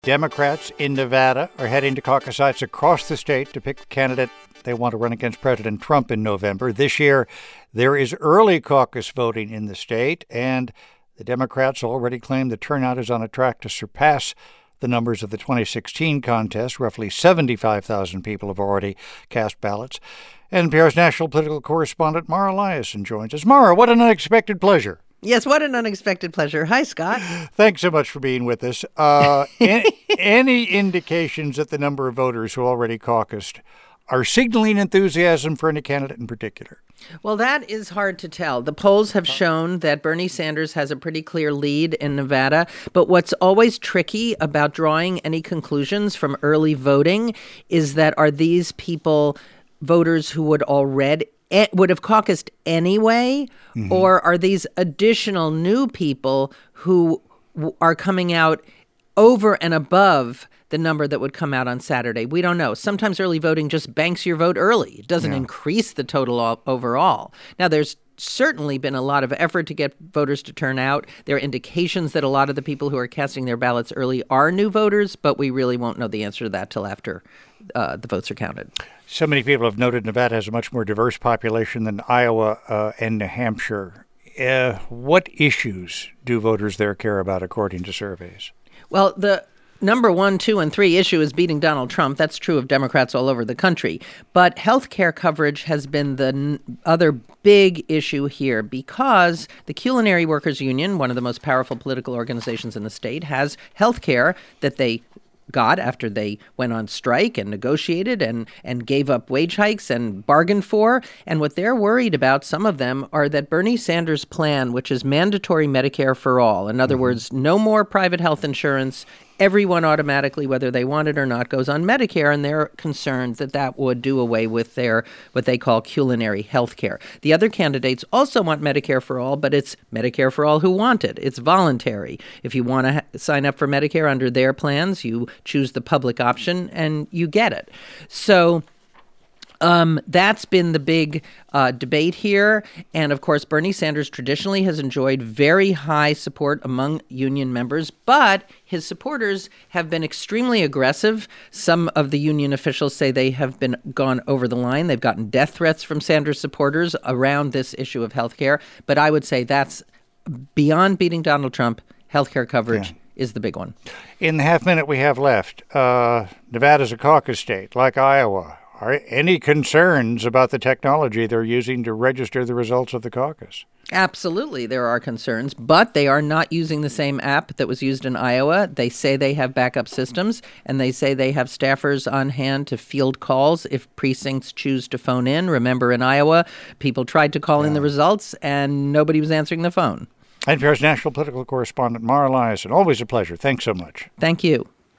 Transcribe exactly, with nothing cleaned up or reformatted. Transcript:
Democrats in Nevada are heading to caucus sites across the state to pick the candidate they want to run against President Trump in November. This year, there is early caucus voting in the state, and the Democrats already claim the turnout is on a track to surpass the numbers of the twenty sixteen contest. Roughly seventy-five thousand people have already cast ballots. N P R's national political correspondent Mara Liasson joins us. Mara, what an unexpected pleasure. Yes, what an unexpected pleasure. Hi, Scott. Thanks so much for being with us. Uh, any, any indications that the number of voters who already caucused are signaling enthusiasm for any candidate in particular? Well, that is hard to tell. The polls have shown that Bernie Sanders has a pretty clear lead in Nevada. But what's always tricky about drawing any conclusions from early voting is that are these people voters who would already would have caucused anyway, mm-hmm. or are these additional new people who w- are coming out over and above the number that would come out on Saturday? We don't know. Sometimes early voting just banks your vote early. It doesn't yeah. increase the total all- overall. Now, there's certainly been a lot of effort to get voters to turn out. There are indications that a lot of the people who are casting their ballots early are new voters, but we really won't know the answer to that till after uh, the votes are counted. So many people have noted Nevada has a much more diverse population than Iowa uh, and New Hampshire. Uh, what issues do voters there care about, according to surveys? Well, the number one, two, and three issue is beating Donald Trump. That's true of Democrats all over the country. But health care coverage has been the n- other big issue here because the Culinary Workers Union, one of the most powerful political organizations in the state, has health care that they got after they went on strike and negotiated and, and gave up wage hikes and bargained for. And what they're worried about, some of them, are that Bernie Sanders' plan, which is mandatory Medicare for all, in other mm-hmm. words, no more private health insurance, everyone automatically, whether they want it or not, goes on Medicare, and they're concerned that that would do away with their what they call culinary health care. The other candidates also want Medicare for all, but it's Medicare for all who want it. It's voluntary. If you want to ha- sign up for Medicare under their plans, you choose the public option and you get it. So Um, that's been the big uh, debate here. And of course, Bernie Sanders traditionally has enjoyed very high support among union members, but his supporters have been extremely aggressive. Some of the union officials say they have been gone over the line. They've gotten death threats from Sanders supporters around this issue of health care. But I would say that's beyond beating Donald Trump. Health care coverage yeah. is the big one. In the half minute we have left, uh, Nevada's a caucus state like Iowa. Are any concerns about the technology they're using to register the results of the caucus? Absolutely, there are concerns, but they are not using the same app that was used in Iowa. They say they have backup systems, and they say they have staffers on hand to field calls if precincts choose to phone in. Remember, in Iowa, people tried to call yeah. in the results, and nobody was answering the phone. N P R's national political correspondent Mara Liasson, always a pleasure. Thanks so much. Thank you.